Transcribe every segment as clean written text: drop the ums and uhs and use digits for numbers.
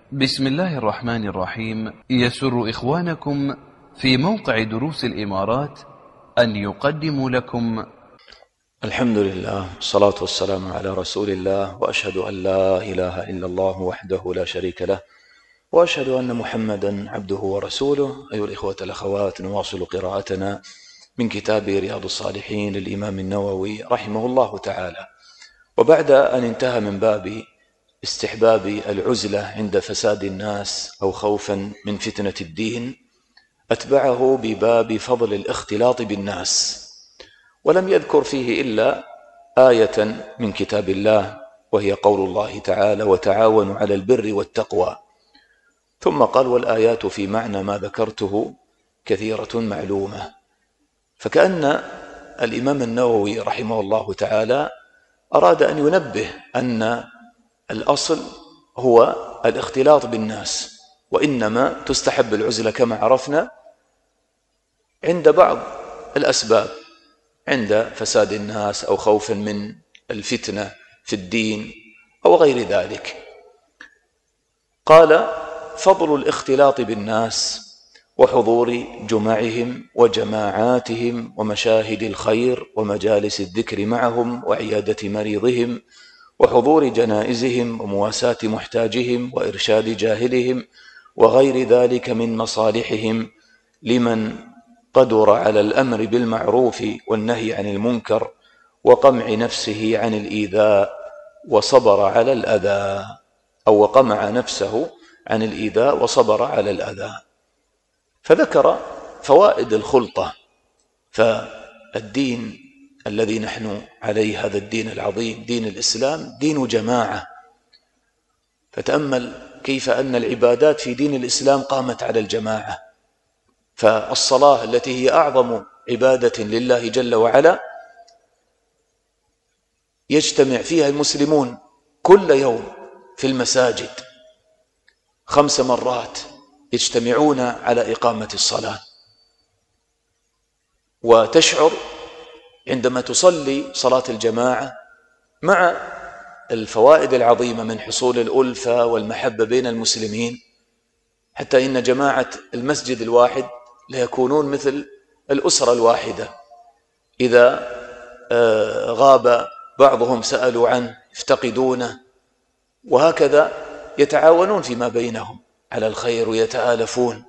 بسم الله الرحمن الرحيم. يسر إخوانكم في موقع دروس الإمارات أن يقدموا لكم الحمد لله، الصلاة والسلام على رسول الله، وأشهد أن لا إله إلا الله وحده لا شريك له، وأشهد أن محمدا عبده ورسوله. أيها الإخوة الأخوات، نواصل قراءتنا من كتاب رياض الصالحين للإمام النووي رحمه الله تعالى. وبعد أن انتهى من باب استحباب العزلة عند فساد الناس أو خوفا من فتنة الدين، أتبعه بباب فضل الاختلاط بالناس، ولم يذكر فيه إلا آية من كتاب الله، وهي قول الله تعالى: وتعاونوا على البر والتقوى. ثم قال: والآيات في معنى ما ذكرته كثيرة معلومة. فكأن الإمام النووي رحمه الله تعالى أراد أن ينبه أن الأصل هو الاختلاط بالناس، وإنما تستحب العزلة كما عرفنا عند بعض الأسباب، عند فساد الناس أو خوفا من الفتنة في الدين أو غير ذلك. قال: فضل الاختلاط بالناس وحضور جمعهم وجماعاتهم ومشاهد الخير ومجالس الذكر معهم وعيادة مريضهم وحضور جنائزهم ومواساة محتاجهم وإرشاد جاهلهم وغير ذلك من مصالحهم لمن قدر على الأمر بالمعروف والنهي عن المنكر وقمع نفسه عن الإيذاء وصبر على الأذى، أو وقمع نفسه عن الإيذاء وصبر على الأذى. فذكر فوائد الخلطة. فالدين الذي نحن عليه، هذا الدين العظيم دين الإسلام، دين جماعة. فتأمل كيف أن العبادات في دين الإسلام قامت على الجماعة. فالصلاة التي هي أعظم عبادة لله جل وعلا يجتمع فيها المسلمون كل يوم في المساجد 5 مرات، يجتمعون على إقامة الصلاة. وتشعر عندما تصلي صلاة الجماعة مع الفوائد العظيمة من حصول الألفة والمحبة بين المسلمين، حتى إن جماعة المسجد الواحد ليكونون مثل الأسرة الواحدة. إذا غاب بعضهم سألوا عنه، يفتقدونه، وهكذا يتعاونون فيما بينهم على الخير ويتآلفون.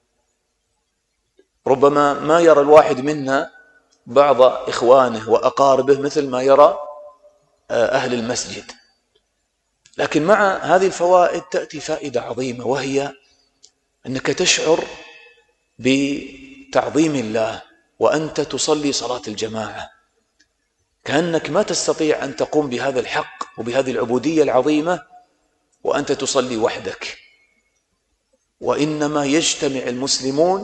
ربما ما يرى الواحد منا بعض إخوانه وأقاربه مثل ما يرى أهل المسجد، لكن مع هذه الفوائد تأتي فائدة عظيمة، وهي أنك تشعر بتعظيم الله وأنت تصلي صلاة الجماعة، كأنك ما تستطيع أن تقوم بهذا الحق وبهذه العبودية العظيمة وأنت تصلي وحدك، وإنما يجتمع المسلمون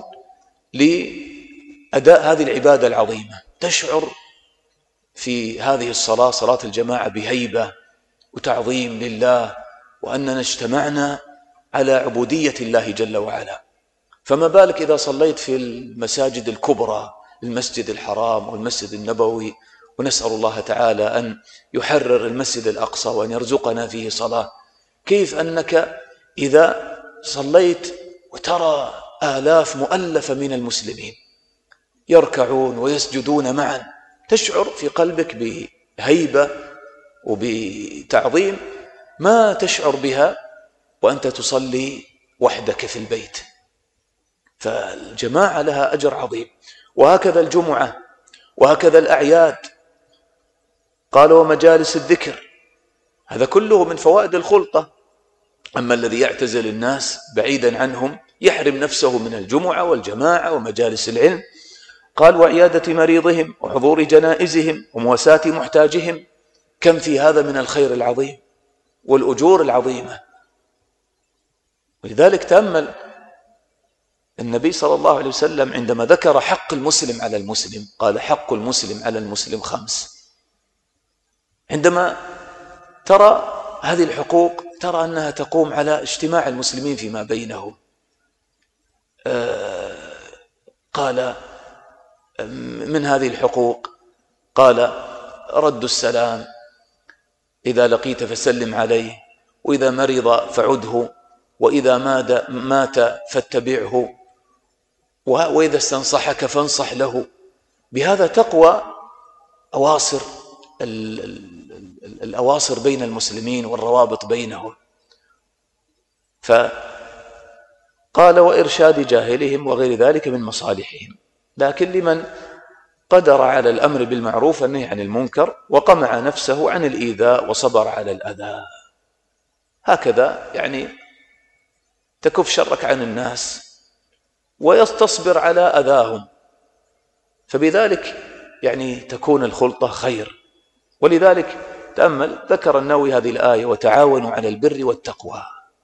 لأداء هذه العبادة العظيمة. تشعر في هذه الصلاة، صلاة الجماعة، بهيبة وتعظيم لله، وأننا اجتمعنا على عبودية الله جل وعلا. فما بالك إذا صليت في المساجد الكبرى، المسجد الحرام والمسجد النبوي، ونسأل الله تعالى أن يحرر المسجد الأقصى وأن يرزقنا فيه صلاة. كيف أنك إذا صليت وترى آلاف مؤلفة من المسلمين يركعون ويسجدون معا، تشعر في قلبك بهيبة وبتعظيم ما تشعر بها وأنت تصلي وحدك في البيت. فالجماعة لها أجر عظيم. وهكذا الجمعة، وهكذا الأعياد. قال: ومجالس الذكر، هذا كله من فوائد الخلطة. أما الذي يعتزل الناس بعيدا عنهم يحرم نفسه من الجمعة والجماعة ومجالس العلم. قال: وعيادة مريضهم وحضور جنائزهم ومواساة محتاجهم. كم في هذا من الخير العظيم والأجور العظيمة. ولذلك تأمل النبي صلى الله عليه وسلم عندما ذكر حق المسلم على المسلم، قال: حق المسلم على المسلم 5. عندما ترى هذه الحقوق ترى أنها تقوم على اجتماع المسلمين فيما بينهم. قال: من هذه الحقوق، قال: رد السلام، إذا لقيت فسلم عليه، وإذا مرض فعده، وإذا مات فاتبعه، وإذا استنصحك فانصح له. بهذا تقوى أواصر الأواصر بين المسلمين والروابط بينهم. فقال وإرشاد جاهلهم وغير ذلك من مصالحهم. لكن لمن قدر على الأمر بالمعروف والنهي عن المنكر وقمع نفسه عن الإيذاء وصبر على الأذى، هكذا يعني تكف شرك عن الناس ويستصبر على أذاهم، فبذلك يعني تكون الخلطة خير. ولذلك تأمل ذكر النووي هذه الآية وتعاونوا على البر والتقوى،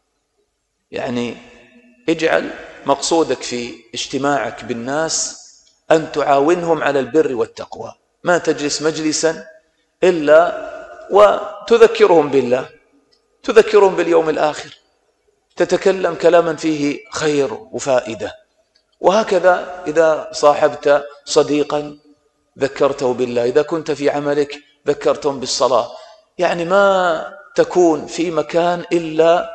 يعني اجعل مقصودك في اجتماعك بالناس أن تعاونهم على البر والتقوى، ما تجلس مجلسا إلا وتذكرهم بالله، تذكرهم باليوم الآخر، تتكلم كلاما فيه خير وفائدة. وهكذا إذا صاحبت صديقا ذكرته بالله، إذا كنت في عملك ذكرتهم بالصلاة، يعني ما تكون في مكان إلا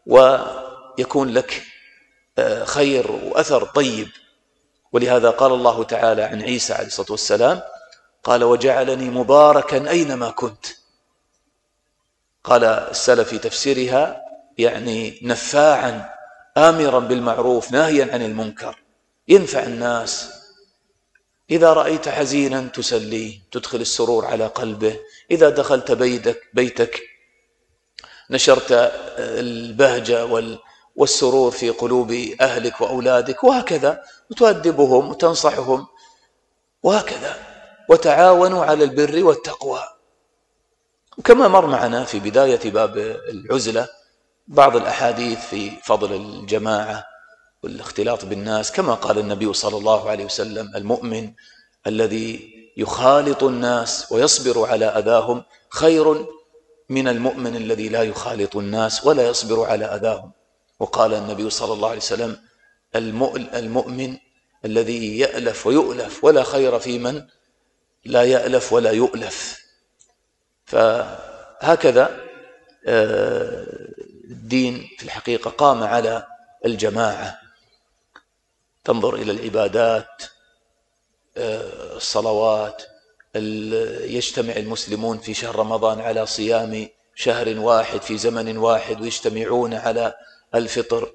ويكون لك خير وأثر طيب. ولهذا قال الله تعالى عن عيسى عليه الصلاة والسلام قال وجعلني مباركا أينما كنت. قال السلف في تفسيرها يعني نفاعا آمرا بالمعروف ناهيا عن المنكر، ينفع الناس. إذا رأيت حزينا تسليه، تدخل السرور على قلبه. إذا دخلت بيتك نشرت البهجة والسرور في قلوب أهلك وأولادك، وهكذا وتؤدبهم وتنصحهم، وهكذا. وتعاونوا على البر والتقوى. وكما مر معنا في بداية باب العزلة بعض الأحاديث في فضل الجماعة والاختلاط بالناس، كما قال النبي صلى الله عليه وسلم المؤمن الذي يخالط الناس ويصبر على أذاهم خير من المؤمن الذي لا يخالط الناس ولا يصبر على أذاهم. وقال النبي صلى الله عليه وسلم المؤمن الذي يألف ويؤلف، ولا خير في من لا يألف ولا يؤلف. فهكذا الدين في الحقيقة قام على الجماعة. تنظر إلى العبادات، الصلوات، يجتمع المسلمون في شهر رمضان على صيام شهر واحد في زمن واحد، ويجتمعون على الفطر،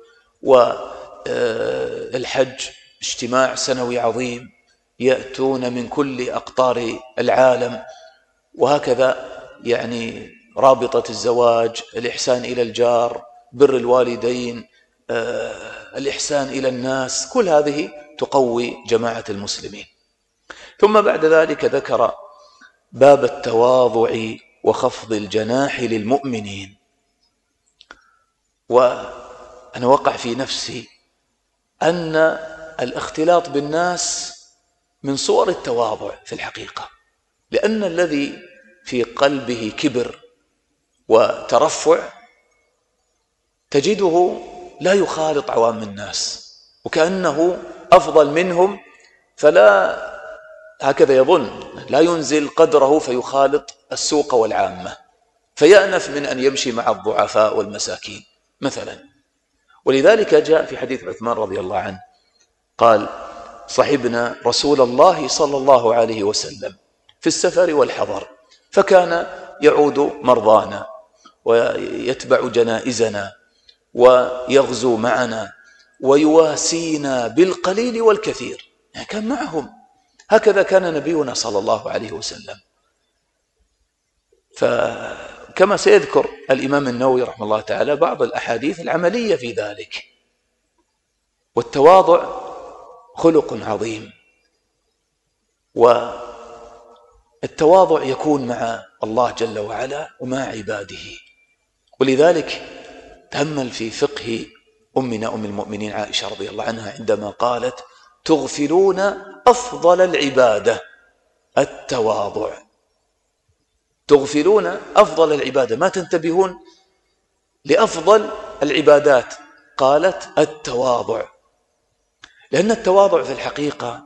والحج اجتماع سنوي عظيم، يأتون من كل أقطار العالم. وهكذا يعني رابطة الزواج، الإحسان إلى الجار، بر الوالدين، الإحسان إلى الناس، كل هذه تقوي جماعة المسلمين. ثم بعد ذلك ذكر باب التواضع وخفض الجناح للمؤمنين. وأنا وقع في نفسي أن الاختلاط بالناس من صور التواضع في الحقيقة، لأن الذي في قلبه كبر وترفع تجده لا يخالط عوام الناس، وكأنه أفضل منهم، فلا هكذا يظن، لا ينزل قدره فيخالط السوق والعامة، فيأنف من أن يمشي مع الضعفاء والمساكين مثلا. ولذلك جاء في حديث عثمان رضي الله عنه قال صحبنا رسول الله صلى الله عليه وسلم في السفر والحضر، فكان يعود مرضانا ويتبع جنائزنا ويغزو معنا ويواسينا بالقليل والكثير، يعني كان معهم. هكذا كان نبينا صلى الله عليه وسلم. فكما سيذكر الإمام النووي رحمه الله تعالى بعض الأحاديث العملية في ذلك. والتواضع خلق عظيم، والتواضع يكون مع الله جل وعلا ومع عباده. ولذلك تأمل في فقه أمنا أم المؤمنين عائشة رضي الله عنها عندما قالت تغفلون أفضل العبادة التواضع. تغفلون أفضل العبادة، ما تنتبهون لأفضل العبادات. قالت التواضع، لأن التواضع في الحقيقة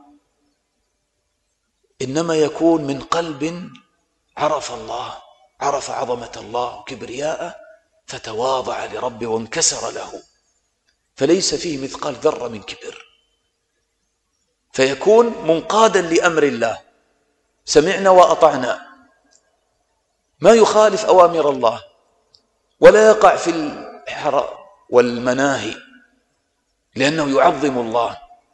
إنما يكون من قلب عرف الله، عرف عظمة الله وكبرياءه، فتواضع لربه وانكسر له. فليس فيه مثقال ذرة من كبر، فيكون منقادا لأمر الله، سمعنا وأطعنا، ما يخالف أوامر الله ولا يقع في الحرام والمناهي، لأنه يعظم الله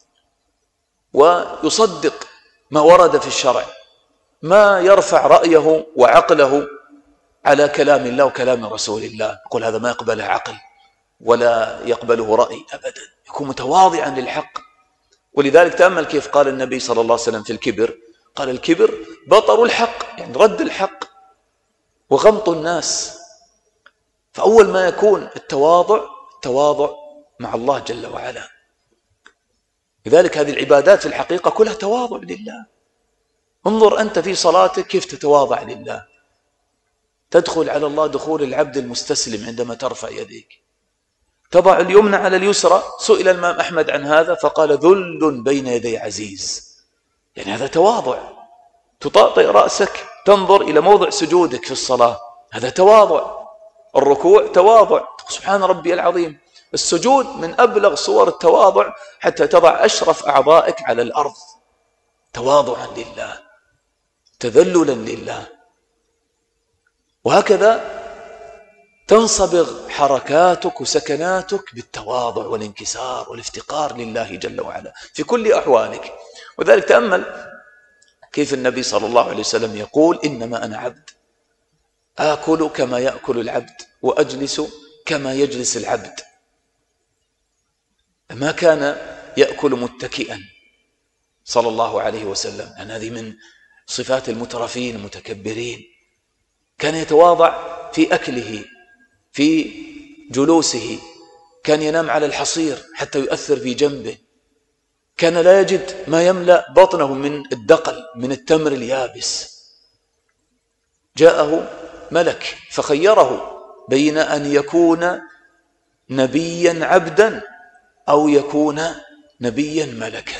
ويصدق ما ورد في الشرع، ما يرفع رأيه وعقله على كلام الله وكلام رسول الله، يقول هذا ما يقبله عقل ولا يقبله رأي أبدا، يكون متواضعا للحق. ولذلك تأمل كيف قال النبي صلى الله عليه وسلم في الكبر، قال الكبر بطر الحق، يعني رد الحق وغمط الناس. فأول ما يكون التواضع مع الله جل وعلا. لذلك هذه العبادات في الحقيقة كلها تواضع لله. انظر أنت في صلاتك كيف تتواضع لله، تدخل على الله دخول العبد المستسلم عندما ترفع يديك، تضع اليمنى على اليسرى. سئل الإمام أحمد عن هذا فقال ذل بين يدي عزيز، يعني هذا تواضع. تطأطئ رأسك تنظر إلى موضع سجودك في الصلاة، هذا تواضع. الركوع تواضع، سبحان ربي العظيم. السجود من أبلغ صور التواضع، حتى تضع أشرف أعضائك على الأرض تواضعا لله، تذللا لله. وهكذا تنصبغ حركاتك وسكناتك بالتواضع والانكسار والافتقار لله جل وعلا في كل أحوالك. وذلك تأمل كيف النبي صلى الله عليه وسلم يقول إنما أنا عبد، آكل كما يأكل العبد وأجلس كما يجلس العبد. ما كان يأكل متكئا صلى الله عليه وسلم، لأن هذه من صفات المترفين المتكبرين. كان يتواضع في أكله، في جلوسه، كان ينام على الحصير حتى يؤثر في جنبه، كان لا يجد ما يملأ بطنه من الدقل من التمر اليابس. جاءه ملك فخيره بين أن يكون نبيا عبدا أو يكون نبيا ملكا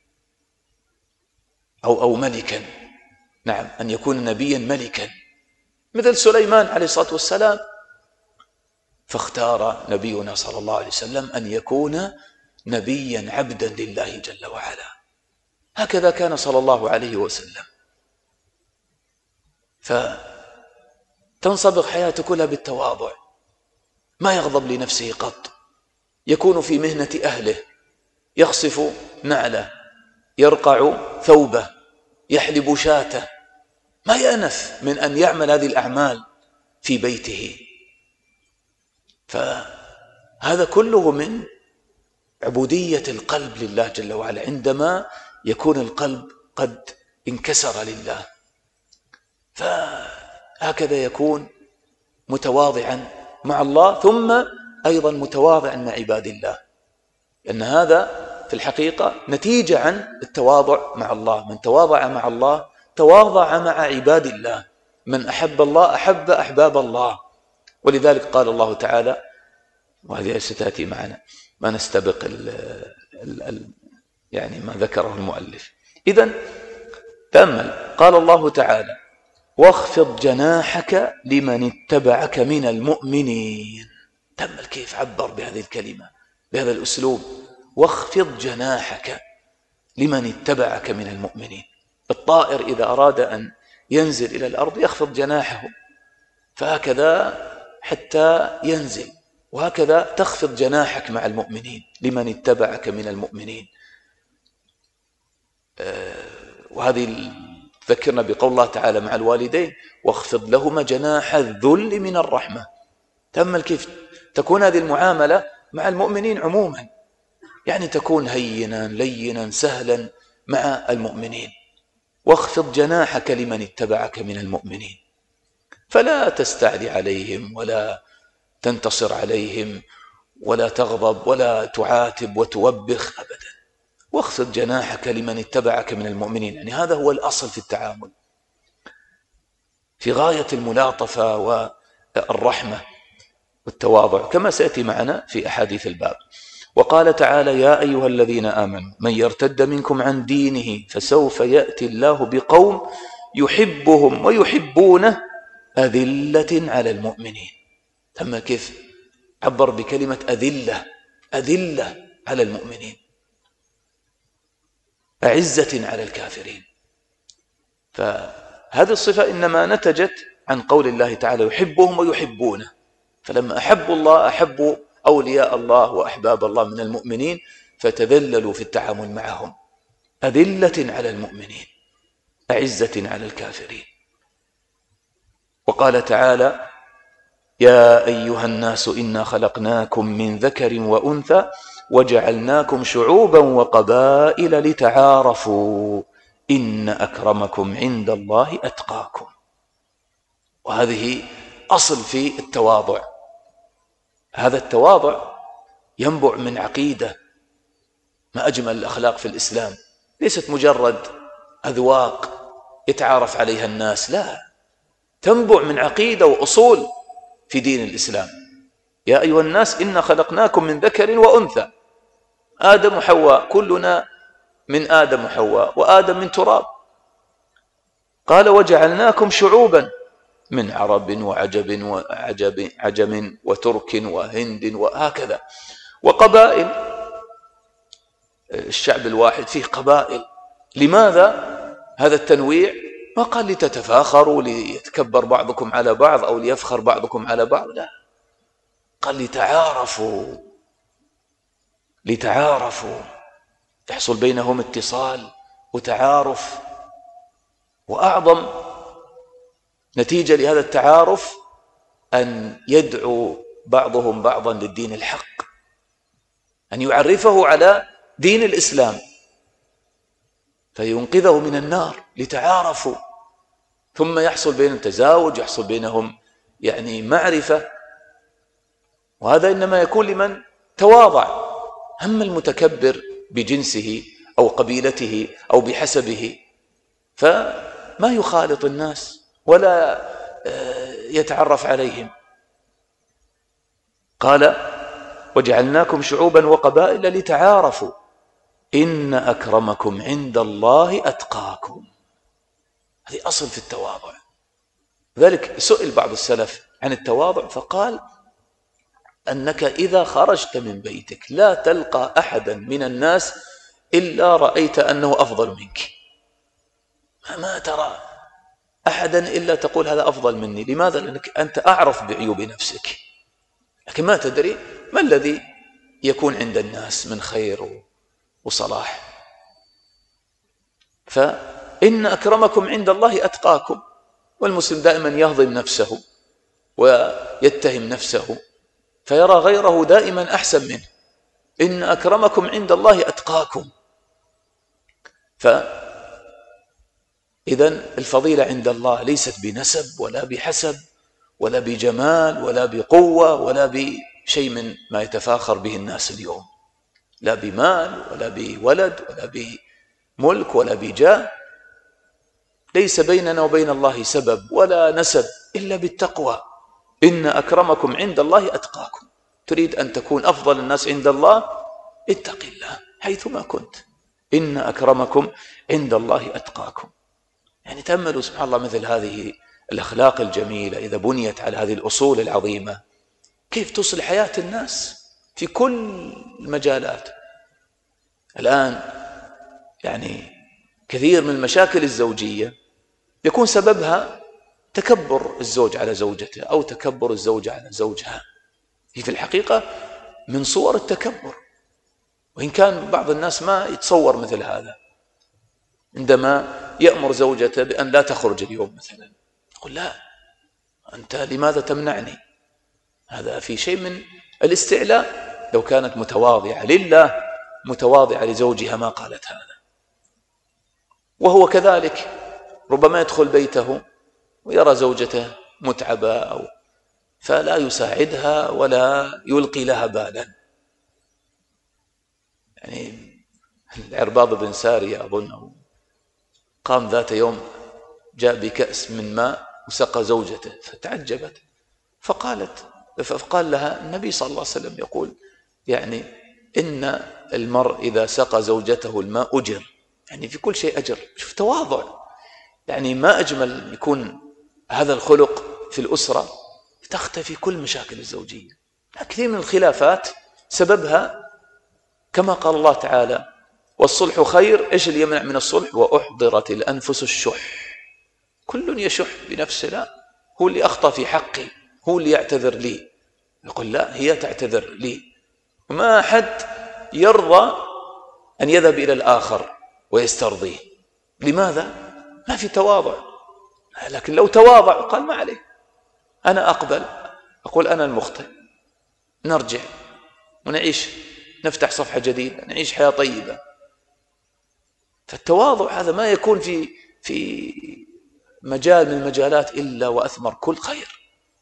أو ملكا، نعم، أن يكون نبيا ملكا مثل سليمان عليه الصلاة والسلام، فاختار نبينا صلى الله عليه وسلم أن يكون نبيا عبدا لله جل وعلا. هكذا كان صلى الله عليه وسلم. فتنصبغ حياته كلها بالتواضع، ما يغضب لنفسه قط، يكون في مهنة أهله، يخصف نعله، يرقع ثوبه، يحلب شاته، ما يأنف من أن يعمل هذه الأعمال في بيته. فهذا كله من عبودية القلب لله جل وعلا، عندما يكون القلب قد انكسر لله. فهكذا يكون متواضعا مع الله، ثم أيضا متواضعا مع عباد الله، لأن هذا في الحقيقة نتيجة عن التواضع مع الله. من تواضع مع الله تواضع مع عباد الله، من أحب الله أحب أحباب الله. ولذلك قال الله تعالى، وهذه ستأتي معنا، ما نستبق يعني ما ذكره المؤلف. إذن تأمل، قال الله تعالى واخفض جناحك لمن اتبعك من المؤمنين. تأمل كيف عبر بهذه الكلمة بهذا الأسلوب، واخفض جناحك لمن اتبعك من المؤمنين. الطائر إذا أراد أن ينزل إلى الأرض يخفض جناحه، فهكذا حتى ينزل، وهكذا تخفض جناحك مع المؤمنين لمن اتبعك من المؤمنين. وهذه تذكرنا بقول الله تعالى مع الوالدين واخفض لهما جناح الذل من الرحمة. تأمل كيف تكون هذه المعاملة مع المؤمنين عموما، يعني تكون هينا لينا سهلا مع المؤمنين. واخفض جناحك لمن اتبعك من المؤمنين، فلا تستعلي عليهم ولا تنتصر عليهم ولا تغضب ولا تعاتب وتوبخ أبدا. واخفض جناحك لمن اتبعك من المؤمنين، يعني هذا هو الأصل في التعامل، في غاية الملاطفة والرحمة والتواضع، كما سيأتي معنا في أحاديث الباب. وقال تعالى يا أيها الذين آمنوا من يرتد منكم عن دينه فسوف يأتي الله بقوم يحبهم ويحبونه أذلة على المؤمنين. ثم كيف عبر بكلمة أذلة، أذلة على المؤمنين أعزة على الكافرين. فهذه الصفة إنما نتجت عن قول الله تعالى يحبهم ويحبونه. فلما أحبوا الله أحبوا أولياء الله وأحباب الله من المؤمنين، فتذللوا في التعامل معهم، أذلة على المؤمنين أعزة على الكافرين. وقال تعالى يا أيها الناس إنا خلقناكم من ذكر وأنثى وجعلناكم شعوبا وقبائل لتعارفوا إن أكرمكم عند الله أتقاكم. وهذه أصل في التواضع. هذا التواضع ينبع من عقيدة. ما أجمل الأخلاق في الإسلام، ليست مجرد أذواق يتعارف عليها الناس، لا، تنبع من عقيدة وأصول في دين الإسلام. يا أيها الناس إنا خلقناكم من ذكر وأنثى، آدم وحواء، كلنا من آدم وحواء، وآدم من تراب. قال وجعلناكم شعوبا من عرب وعجم وترك وهند وهكذا، وقبائل. الشعب الواحد فيه قبائل. لماذا هذا التنويع؟ ما قال لتتفاخروا ليتكبر بعضكم على بعض أو ليفخر بعضكم على بعض، لا، قال لتعارفوا يحصل بينهم اتصال وتعارف. وأعظم نتيجة لهذا التعارف أن يدعو بعضهم بعضا للدين الحق، أن يعرفه على دين الإسلام فينقذه من النار. لتعارفوا، ثم يحصل بينهم تزاوج، يحصل بينهم معرفة. وهذا إنما يكون لمن تواضع. أما المتكبر بجنسه أو قبيلته أو بحسبه فما يخالط الناس ولا يتعرف عليهم. قال وجعلناكم شعوبا وقبائل لتعارفوا إن أكرمكم عند الله أتقاكم. هذه أصل في التواضع. لذلك سئل بعض السلف عن التواضع فقال أنك إذا خرجت من بيتك لا تلقى أحدا من الناس إلا رأيت أنه أفضل منك. ما ترى أحدا إلا تقول هذا أفضل مني. لماذا؟ لأنك أنت أعرف بعيوب نفسك، لكن ما تدري ما الذي يكون عند الناس من خير وصلاح. فإن أكرمكم عند الله أتقاكم. والمسلم دائما يهضم نفسه ويتهم نفسه فيرى غيره دائما أحسن منه. إن أكرمكم عند الله أتقاكم. فإذن الفضيلة عند الله ليست بنسب ولا بحسب ولا بجمال ولا بقوة ولا بشيء من ما يتفاخر به الناس اليوم، لا بمال ولا بولد ولا بملك ولا بجاه. ليس بيننا وبين الله سبب ولا نسب إلا بالتقوى. إن أكرمكم عند الله أتقاكم. تريد أن تكون أفضل الناس عند الله؟ اتق الله حيثما كنت. إن أكرمكم عند الله أتقاكم. تأملوا سبحان الله مثل هذه الأخلاق الجميلة إذا بنيت على هذه الأصول العظيمة كيف تصلح حياة الناس في كل المجالات. الآن كثير من المشاكل الزوجية يكون سببها تكبر الزوج على زوجته أو تكبر الزوجة على زوجها. هي في الحقيقة من صور التكبر، وإن كان بعض الناس ما يتصور مثل هذا. عندما يأمر زوجته بأن لا تخرج اليوم مثلا، يقول لا، أنت لماذا تمنعني؟ هذا في شيء من الاستعلاء. لو كانت متواضعة لله متواضعة لزوجها ما قالت هذا. وهو كذلك ربما يدخل بيته ويرى زوجته متعبة فلا يساعدها ولا يلقي لها بالا. العرباض بن سارية أظن قام ذات يوم جاء بكأس من ماء وسقى زوجته فتعجبت فقال لها النبي صلى الله عليه وسلم يقول إن المرء إذا سقى زوجته الماء أجر. في كل شيء أجر. شوف تواضع. ما أجمل يكون هذا الخلق في الأسرة تختفي كل مشاكل الزوجية. كثير من الخلافات سببها كما قال الله تعالى والصلح خير. إيش اللي يمنع من الصلح؟ وأحضرت الأنفس الشح. كل يشح بنفسه، لا هو اللي أخطأ في حقي هو اللي يعتذر لي، يقول لا هي تعتذر لي. وما أحد يرضى أن يذهب إلى الآخر ويسترضيه. لماذا؟ ما في تواضع. لكن لو تواضع قال ما عليه، أنا أقبل، أقول أنا المخطئ، نرجع ونعيش، نفتح صفحة جديدة، نعيش حياة طيبة. فالتواضع هذا ما يكون في مجال من المجالات إلا وأثمر كل خير.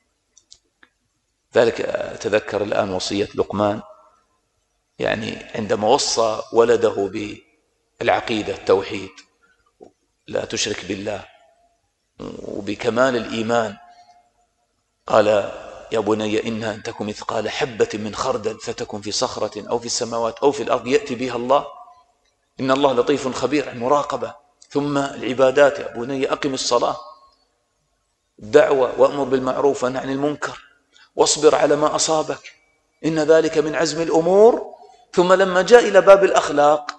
ذلك أتذكر الآن وصية لقمان، يعني عندما وصى ولده بالعقيدة التوحيد، لا تشرك بالله، وبكمال الإيمان، قال يا بني إنها أن تكن مثقال حبة من خردل فتكن في صخرة أو في السماوات أو في الأرض يأتي بها الله إن الله لطيف خبير. المراقبة. ثم العبادات، يا بني أقم الصلاة، الدعوة وأمر بالمعروف ونهى عن المنكر، واصبر على ما أصابك إن ذلك من عزم الأمور. ثم لما جاء إلى باب الأخلاق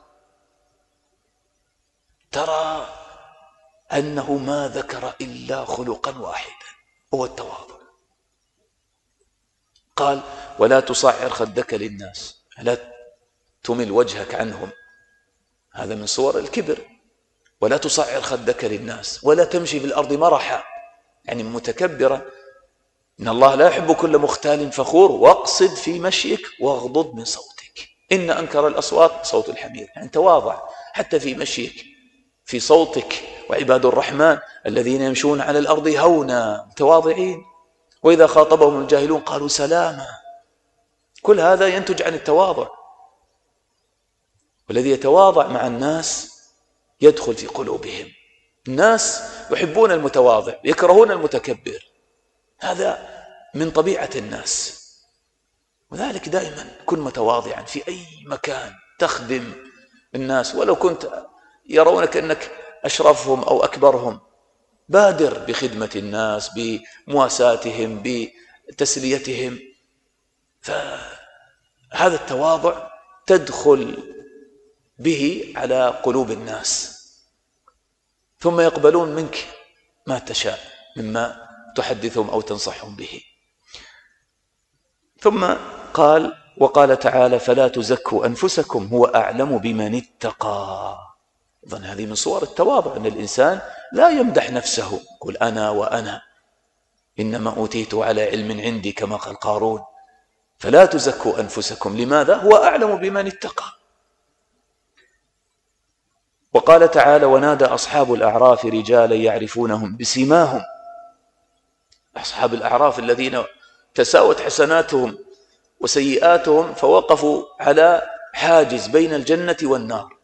ترى أنه ما ذكر إلا خلقا واحدا هو التواضع. قال ولا تصعر خدك للناس، لا تمل وجهك عنهم، هذا من صور الكبر. ولا تصعر خدك للناس ولا تمشي في الأرض مرحا، يعني متكبرة. إن الله لا يحب كل مختال فخور. واقصد في مشيك واغضض من صوتك إن أنكر الأصوات صوت الحمير. يعني تواضع حتى في مشيك، في صوتك. وعباد الرحمن الذين يمشون على الأرض هونا متواضعين وإذا خاطبهم الجاهلون قالوا سلاما. كل هذا ينتج عن التواضع. والذي يتواضع مع الناس يدخل في قلوبهم. الناس يحبون المتواضع يكرهون المتكبر، هذا من طبيعة الناس. وذلك دائما كن متواضعا في أي مكان تخدم الناس، ولو كنت يرونك أنك أشرفهم أو أكبرهم، بادر بخدمة الناس، بمواساتهم، بتسليتهم. فهذا التواضع تدخل به على قلوب الناس، ثم يقبلون منك ما تشاء مما تحدثهم أو تنصحهم به. ثم قال وقال تعالى فلا تزكوا أنفسكم هو أعلم بمن اتقى. إذن هذه من صور التواضع، أن الإنسان لا يمدح نفسه، قل أنا وأنا، إنما أوتيت على علم عندي كما قال قارون. فلا تزكوا أنفسكم، لماذا؟ هو أعلم بمن اتقى. وقال تعالى ونادى أصحاب الأعراف رجالا يعرفونهم بسيماهم. أصحاب الأعراف الذين تساوت حسناتهم وسيئاتهم فوقفوا على حاجز بين الجنة والنار،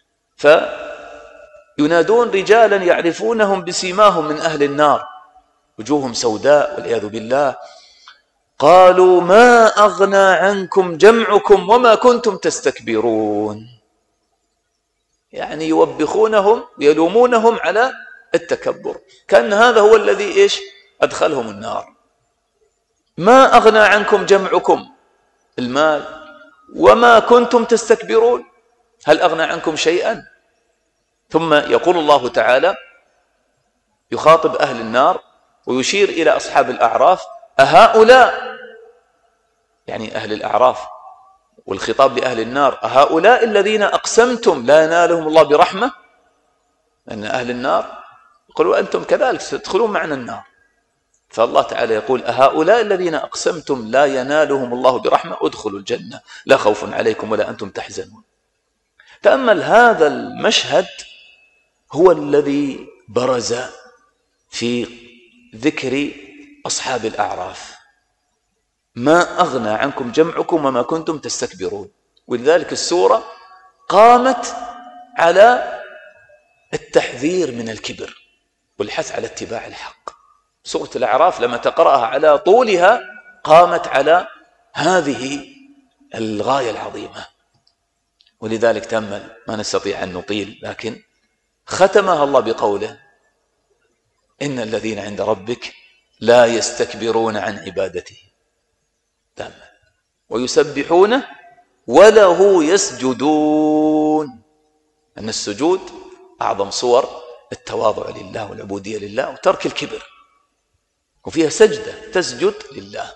فينادون رجالا يعرفونهم بسيماهم من أهل النار وجوههم سوداء والعياذ بالله. قالوا ما أغنى عنكم جمعكم وما كنتم تستكبرون. يعني يوبخونهم ويلومونهم على التكبر، كأن هذا هو الذي إيش أدخلهم النار. ما أغنى عنكم جمعكم، المال، وما كنتم تستكبرون، هل أغنى عنكم شيئا؟ ثم يقول الله تعالى يخاطب أهل النار ويشير إلى أصحاب الأعراف أهؤلاء، يعني أهل الأعراف، والخطاب لأهل النار أهؤلاء الذين أقسمتم لا ينالهم الله برحمة. أن أهل النار يقولوا أنتم كذلك ستدخلون معنا النار، فالله تعالى يقول أهؤلاء الذين أقسمتم لا ينالهم الله برحمة ادخلوا الجنة لا خوف عليكم ولا أنتم تحزنون. تأمل هذا المشهد هو الذي برز في ذكر أصحاب الأعراف. ما أغنى عنكم جمعكم وما كنتم تستكبرون. ولذلك السورة قامت على التحذير من الكبر والحث على اتباع الحق. سورة الأعراف لما تقرأها على طولها قامت على هذه الغاية العظيمة. ولذلك تأمل، ما نستطيع أن نطيل، لكن ختمها الله بقوله إن الذين عند ربك لا يستكبرون عن عبادته. تأمل ويسبحونه وله يسجدون. أن السجود أعظم صور التواضع لله والعبودية لله وترك الكبر، وفيها سجدة تسجد لله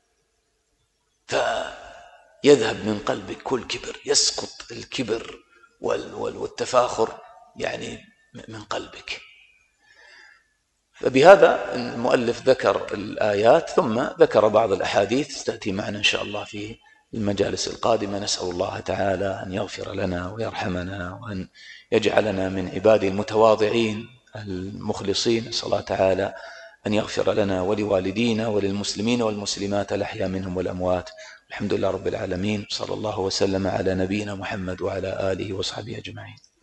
فيذهب من قلبك كل كبر، يسقط الكبر والتفاخر يعني من قلبك. فبهذا المؤلف ذكر الآيات ثم ذكر بعض الأحاديث تأتي معنا إن شاء الله في المجالس القادمة. نسأل الله تعالى أن يغفر لنا ويرحمنا وأن يجعلنا من عباده المتواضعين المخلصين. نسأل الله تعالى أن يغفر لنا ولوالدينا وللمسلمين والمسلمات الأحياء منهم والأموات. الحمد لله رب العالمين، صلى الله وسلم على نبينا محمد وعلى آله وصحبه أجمعين.